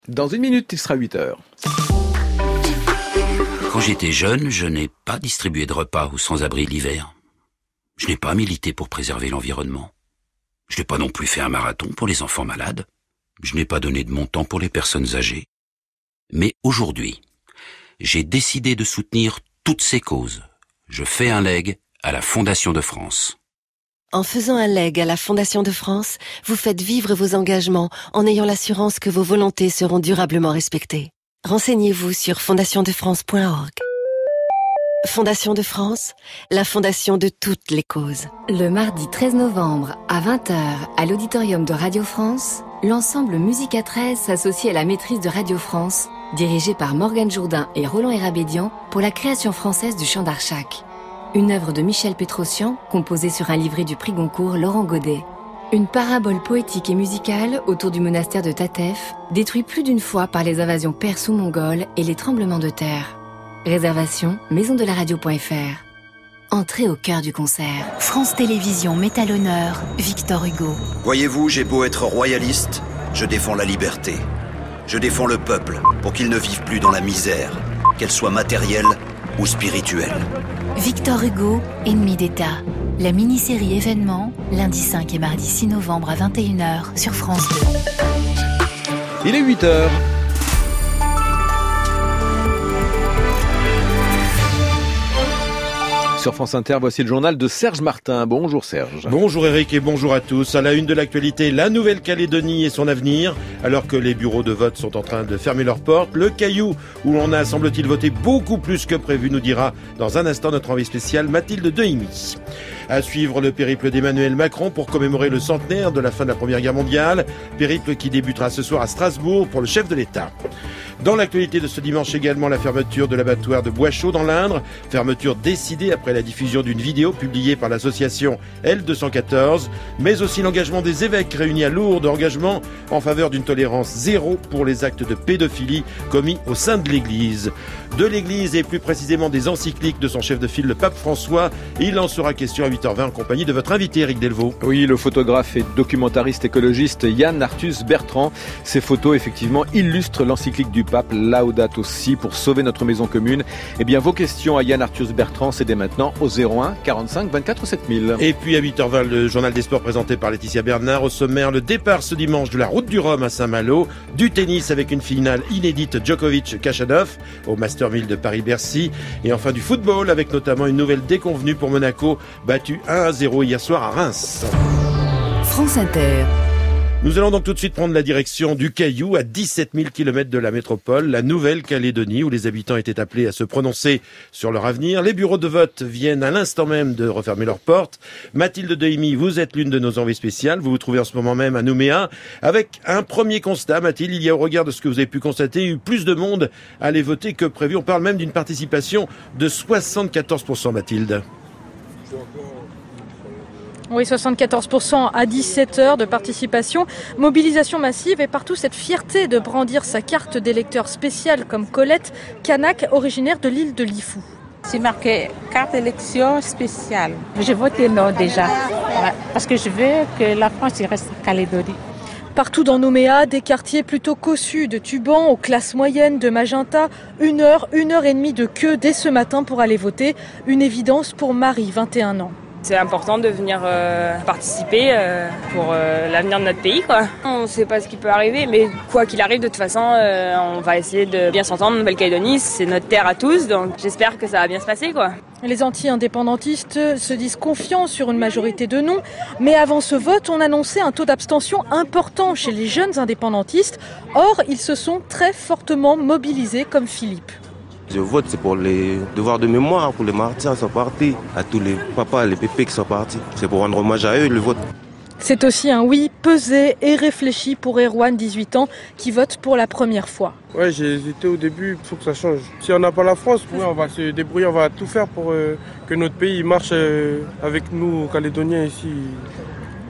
Dans une minute, il sera 8h. Quand j'étais jeune, je n'ai pas distribué de repas aux sans-abri l'hiver. Je n'ai pas milité pour préserver l'environnement. Je n'ai pas non plus fait un marathon pour les enfants malades. Je n'ai pas donné de montant pour les personnes âgées. Mais aujourd'hui, j'ai décidé de soutenir toutes ces causes. Je fais un leg à la Fondation de France. En faisant un leg à la Fondation de France, vous faites vivre vos engagements en ayant l'assurance que vos volontés seront durablement respectées. Renseignez-vous sur fondationdefrance.org. Fondation de France, la fondation de toutes les causes. Le mardi 13 novembre à 20h à l'auditorium de Radio France, l'ensemble Musica 13 s'associe à la maîtrise de Radio France, dirigée par Morgane Jourdain et Roland Hérabédian pour la création française du chant d'Archac. Une œuvre de Michel Pétrosian, composée sur un livret du prix Goncourt Laurent Godet. Une parabole poétique et musicale autour du monastère de Tatef, détruit plus d'une fois par les invasions perses ou mongoles et les tremblements de terre. Réservation maisondelaradio.fr. Entrée au cœur du concert. France Télévisions met à l'honneur Victor Hugo. Voyez-vous, j'ai beau être royaliste, je défends la liberté. Je défends le peuple pour qu'il ne vive plus dans la misère, qu'elle soit matérielle ou spirituelle. Victor Hugo, Ennemi d'État. La mini-série événement, lundi 5 et mardi 6 novembre à 21h sur France 2. Il est 8h. Sur France Inter, voici le journal de Serge Martin. Bonjour Serge. Bonjour Eric et bonjour à tous. À la une de l'actualité, la Nouvelle-Calédonie et son avenir. Alors que les bureaux de vote sont en train de fermer leurs portes, le Caillou, où l'on a, semble-t-il, voté beaucoup plus que prévu, nous dira dans un instant notre envoyé spécial Mathilde Dehimi. À suivre le périple d'Emmanuel Macron pour commémorer le centenaire de la fin de la Première Guerre mondiale. Périple qui débutera ce soir à Strasbourg pour le chef de l'État. Dans l'actualité de ce dimanche également, la fermeture de l'abattoir de Boischaud dans l'Indre. Fermeture décidée après la diffusion d'une vidéo publiée par l'association L214. Mais aussi l'engagement des évêques réunis à Lourdes. Engagement en faveur d'une tolérance zéro pour les actes de pédophilie commis au sein de l'Église. De l'Église et plus précisément des encycliques de son chef de file, le pape François. Il en sera question à 8h20 en compagnie de votre invité Eric Delvaux. Oui, le photographe et documentariste écologiste Yann Arthus Bertrand. Ces photos, effectivement, illustrent l'encyclique du pape Laudato Si pour sauver notre maison commune. Eh bien, vos questions à Yann Arthus Bertrand, c'est dès maintenant au 01 45 24 7000. Et puis à 8h20, le journal des sports présenté par Laetitia Bernard. Au sommaire, le départ ce dimanche de la route du Rhum à Saint-Malo. Du tennis avec une finale inédite Djokovic-Khachanov au Master 1000 de Paris-Bercy. Et enfin du football avec notamment une nouvelle déconvenue pour Monaco, battu 1-0 hier soir à Reims. France Inter. Nous allons donc tout de suite prendre la direction du Caillou, à 17 000 km de la métropole, la Nouvelle-Calédonie, où les habitants étaient appelés à se prononcer sur leur avenir. Les bureaux de vote viennent à l'instant même de refermer leurs portes. Mathilde Dehimi, vous êtes l'une de nos envoyées spéciales. Vous vous trouvez en ce moment même à Nouméa. Avec un premier constat, Mathilde, il y a au regard de ce que vous avez pu constater, eu plus de monde à aller voter que prévu. On parle même d'une participation de 74%, Mathilde. Oui, 74% à 17h de participation, mobilisation massive et partout cette fierté de brandir sa carte d'électeur spéciale comme Colette Canac, originaire de l'île de Lifou. C'est marqué carte d'élection spéciale. J'ai voté non déjà, parce que je veux que la France reste en Calédonie. Partout dans Nouméa, des quartiers plutôt cossus de Tuban aux classes moyennes de Magenta. 1 heure et demie de queue dès ce matin pour aller voter. Une évidence pour Marie, 21 ans. C'est important de venir participer pour l'avenir de notre pays, quoi. On ne sait pas ce qui peut arriver, mais quoi qu'il arrive, de toute façon, on va essayer de bien s'entendre. Nouvelle-Calédonie, c'est notre terre à tous, donc j'espère que ça va bien se passer, quoi. Les anti-indépendantistes se disent confiants sur une majorité de non, mais avant ce vote, on annonçait un taux d'abstention important chez les jeunes indépendantistes. Or, ils se sont très fortement mobilisés, comme Philippe. Je vote, c'est pour les devoirs de mémoire, pour les martyrs qui sont partis, à tous les papas, les pépés qui sont partis. C'est pour rendre hommage à eux, le vote. C'est aussi un oui pesé et réfléchi pour Erwan, 18 ans, qui vote pour la première fois. Ouais, j'ai hésité au début, il faut que ça change. Si on n'a pas la France, on va se débrouiller, on va tout faire pour que notre pays marche avec nous, Calédoniens, ici.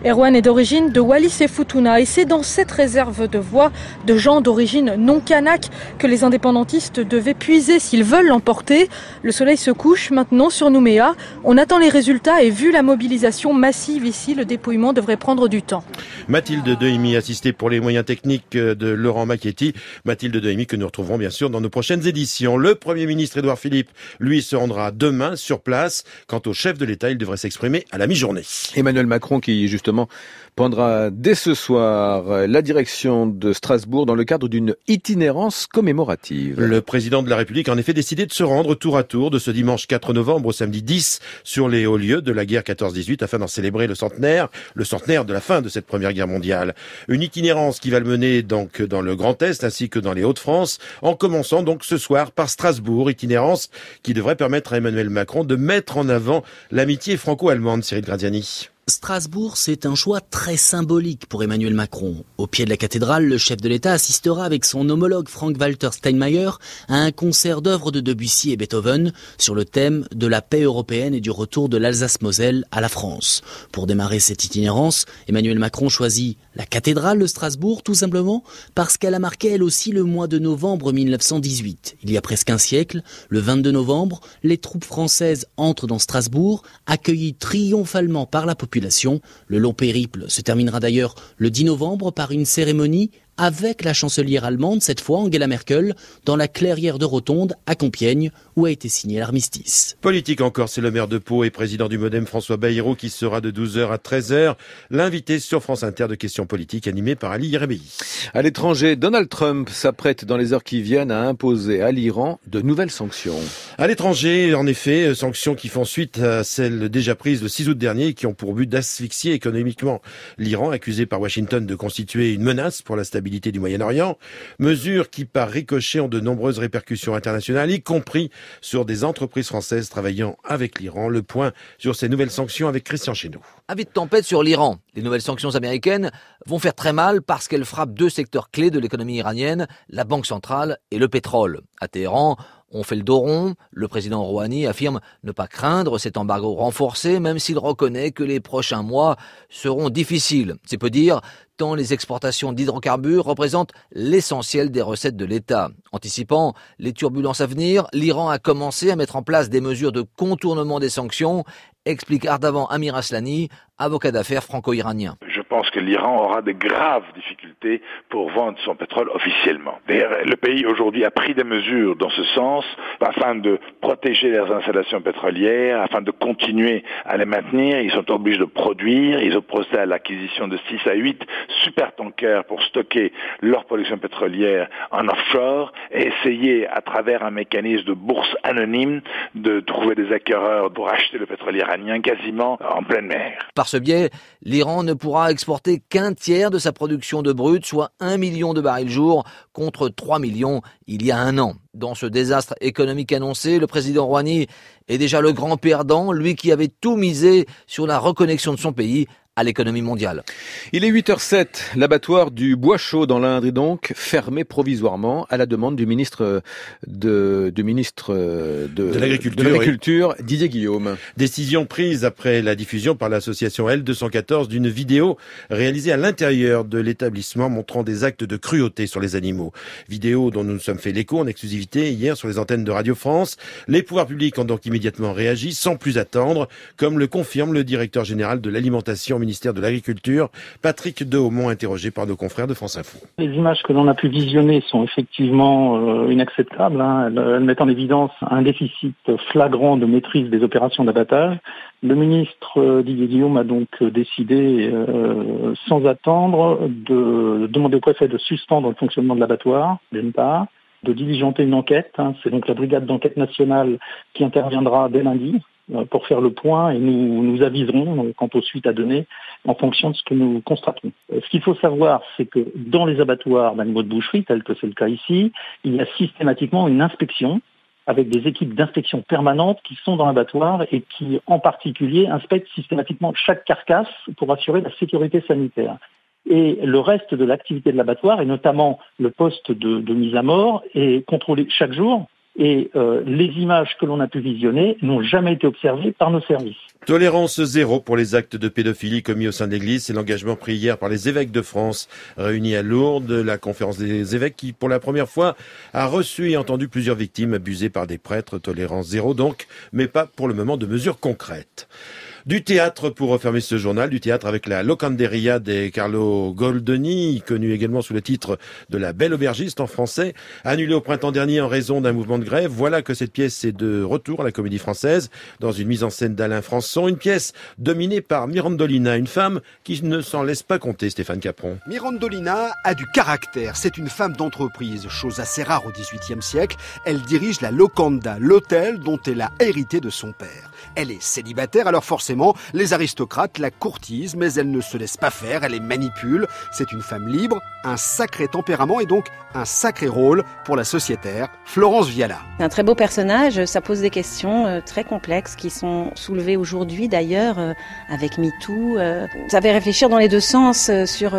Erwan est d'origine de Wallis et Futuna et c'est dans cette réserve de voix de gens d'origine non kanak que les indépendantistes devaient puiser s'ils veulent l'emporter. Le soleil se couche maintenant sur Nouméa. On attend les résultats et vu la mobilisation massive ici, le dépouillement devrait prendre du temps. Mathilde Dehimi, assistée pour les moyens techniques de Laurent Macchetti. Mathilde Dehimi que nous retrouverons bien sûr dans nos prochaines éditions. Le Premier ministre Édouard Philippe, lui, se rendra demain sur place. Quant au chef de l'État, il devrait s'exprimer à la mi-journée. Emmanuel Macron qui justement prendra dès ce soir la direction de Strasbourg dans le cadre d'une itinérance commémorative. Le président de la République a en effet décidé de se rendre tour à tour de ce dimanche 4 novembre au samedi 10 sur les hauts lieux de la guerre 14-18 afin d'en célébrer le centenaire de la fin de cette première guerre mondiale. Une itinérance qui va le mener donc dans le Grand Est ainsi que dans les Hauts-de-France en commençant donc ce soir par Strasbourg, itinérance qui devrait permettre à Emmanuel Macron de mettre en avant l'amitié franco-allemande, Cyril Graziani. Strasbourg, c'est un choix très symbolique pour Emmanuel Macron. Au pied de la cathédrale, le chef de l'État assistera avec son homologue Frank-Walter Steinmeier à un concert d'œuvres de Debussy et Beethoven sur le thème de la paix européenne et du retour de l'Alsace-Moselle à la France. Pour démarrer cette itinérance, Emmanuel Macron choisit la cathédrale de Strasbourg tout simplement parce qu'elle a marqué elle aussi le mois de novembre 1918. Il y a presque un siècle, le 22 novembre, les troupes françaises entrent dans Strasbourg, accueillies triomphalement par la population. Le long périple se terminera d'ailleurs le 10 novembre par une cérémonie avec la chancelière allemande, cette fois Angela Merkel, dans la clairière de Rotonde à Compiègne, où a été signé l'armistice. Politique encore, c'est le maire de Pau et président du Modem François Bayrou qui sera de 12h à 13h, l'invité sur France Inter de questions politiques animé par Ali Yerebeyi. À l'étranger, Donald Trump s'apprête dans les heures qui viennent à imposer à l'Iran de nouvelles sanctions. À l'étranger, en effet, sanctions qui font suite à celles déjà prises le 6 août dernier et qui ont pour but d'asphyxier économiquement l'Iran, accusé par Washington de constituer une menace pour la stabilité du Moyen-Orient, mesures qui par ricochet ont de nombreuses répercussions internationales, y compris sur des entreprises françaises travaillant avec l'Iran. Le point sur ces nouvelles sanctions avec Christian Chéneau. Avis de tempête sur l'Iran. Les nouvelles sanctions américaines vont faire très mal parce qu'elles frappent deux secteurs clés de l'économie iranienne, la banque centrale et le pétrole. À Téhéran, on fait le dos rond. Le président Rouhani affirme ne pas craindre cet embargo renforcé, même s'il reconnaît que les prochains mois seront difficiles. C'est peu dire, tant les exportations d'hydrocarbures représentent l'essentiel des recettes de l'État. Anticipant les turbulences à venir, l'Iran a commencé à mettre en place des mesures de contournement des sanctions, explique ardemment Amir Aslani, avocat d'affaires franco-iranien. Je pense que l'Iran aura de graves difficultés pour vendre son pétrole officiellement. D'ailleurs, le pays aujourd'hui a pris des mesures dans ce sens afin de protéger leurs installations pétrolières, afin de continuer à les maintenir. Ils sont obligés de produire. Ils ont procédé à l'acquisition de 6 à 8 supertankers pour stocker leur production pétrolière en offshore et essayer, à travers un mécanisme de bourse anonyme, de trouver des acquéreurs pour acheter le pétrole iranien quasiment en pleine mer. Par ce biais, l'Iran ne pourra exporter qu'un tiers de sa production de brut, soit 1 million de barils jour, contre 3 millions il y a un an. Dans ce désastre économique annoncé, le président Rouhani est déjà le grand perdant, lui qui avait tout misé sur la reconnexion de son pays à l'économie mondiale. Il est 8h07. L'abattoir du Bois Chaud dans l'Indre est donc fermé provisoirement à la demande du ministre de l'Agriculture, oui. Didier Guillaume. Décision prise après la diffusion par l'association L214 d'une vidéo réalisée à l'intérieur de l'établissement montrant des actes de cruauté sur les animaux. Vidéo dont nous nous sommes fait l'écho en exclusivité hier sur les antennes de Radio France. Les pouvoirs publics ont donc immédiatement réagi sans plus attendre, comme le confirme le directeur général de l'alimentation au ministère de l'Agriculture, Patrick Dehaumont, interrogé par nos confrères de France Info. Les images que l'on a pu visionner sont effectivement inacceptables. Elles mettent en évidence un déficit flagrant de maîtrise des opérations d'abattage. Le ministre Didier Guillaume a donc décidé, sans attendre, de demander au préfet de suspendre le fonctionnement de l'abattoir, d'une part, de diligenter une enquête. C'est donc la brigade d'enquête nationale qui interviendra dès lundi pour faire le point et nous aviserons quant aux suites à donner en fonction de ce que nous constaterons. Ce qu'il faut savoir, c'est que dans les abattoirs d'animaux de boucherie, tel que c'est le cas ici, il y a systématiquement une inspection avec des équipes d'inspection permanentes qui sont dans l'abattoir et qui, en particulier, inspectent systématiquement chaque carcasse pour assurer la sécurité sanitaire. Et le reste de l'activité de l'abattoir, et notamment le poste de mise à mort, est contrôlé chaque jour. Et les images que l'on a pu visionner n'ont jamais été observées par nos services. Tolérance zéro pour les actes de pédophilie commis au sein de l'Église. C'est l'engagement pris hier par les évêques de France réunis à Lourdes. La conférence des évêques qui, pour la première fois, a reçu et entendu plusieurs victimes abusées par des prêtres. Tolérance zéro donc, mais pas pour le moment de mesures concrètes. Du théâtre pour refermer ce journal, du théâtre avec la Locanderia de Carlo Goldoni, connu également sous le titre de La Belle Aubergiste en français, annulée au printemps dernier en raison d'un mouvement de grève. Voilà que cette pièce est de retour à la Comédie Française, dans une mise en scène d'Alain Françon, une pièce dominée par Mirandolina, une femme qui ne s'en laisse pas compter, Stéphane Capron. Mirandolina a du caractère, c'est une femme d'entreprise, chose assez rare au XVIIIe siècle. Elle dirige la Locanda, l'hôtel dont elle a hérité de son père. Elle est célibataire, alors forcément, les aristocrates la courtisent, mais elle ne se laisse pas faire, elle les manipule. C'est une femme libre, un sacré tempérament et donc un sacré rôle pour la sociétaire Florence Viala. C'est un très beau personnage, ça pose des questions très complexes qui sont soulevées aujourd'hui d'ailleurs avec MeToo. Ça fait réfléchir dans les deux sens sur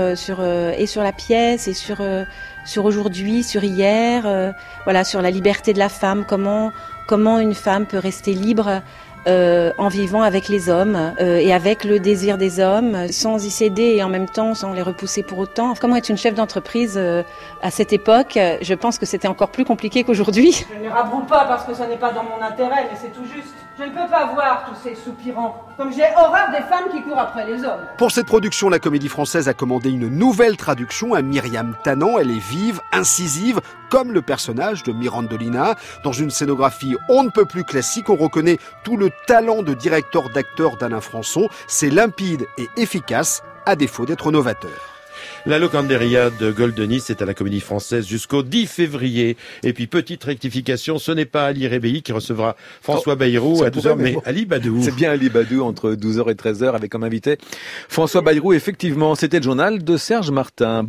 la pièce et sur aujourd'hui, sur hier, sur la liberté de la femme, comment une femme peut rester libre en vivant avec les hommes et avec le désir des hommes, sans y céder et en même temps sans les repousser pour autant. Comment être une chef d'entreprise à cette époque? Je pense que c'était encore plus compliqué qu'aujourd'hui. Je ne les rabroue pas parce que ce n'est pas dans mon intérêt, mais c'est tout juste. Je ne peux pas voir tous ces soupirants, comme j'ai horreur des femmes qui courent après les hommes. Pour cette production, la Comédie Française a commandé une nouvelle traduction à Myriam Tannant. Elle est vive, incisive, comme le personnage de Mirandolina. Dans une scénographie on ne peut plus classique, on reconnaît tout le talent de directeur d'acteur d'Alain Françon. C'est limpide et efficace, à défaut d'être novateur. La Locanderia de Goldoni, c'est à la Comédie Française jusqu'au 10 février. Et puis, petite rectification, ce n'est pas Ali Rebéi qui recevra François Bayrou à 12h, mais Ali Badou. C'est bien Ali Badou entre 12h et 13h avec comme invité François Bayrou. Effectivement, c'était le journal de Serge Martin.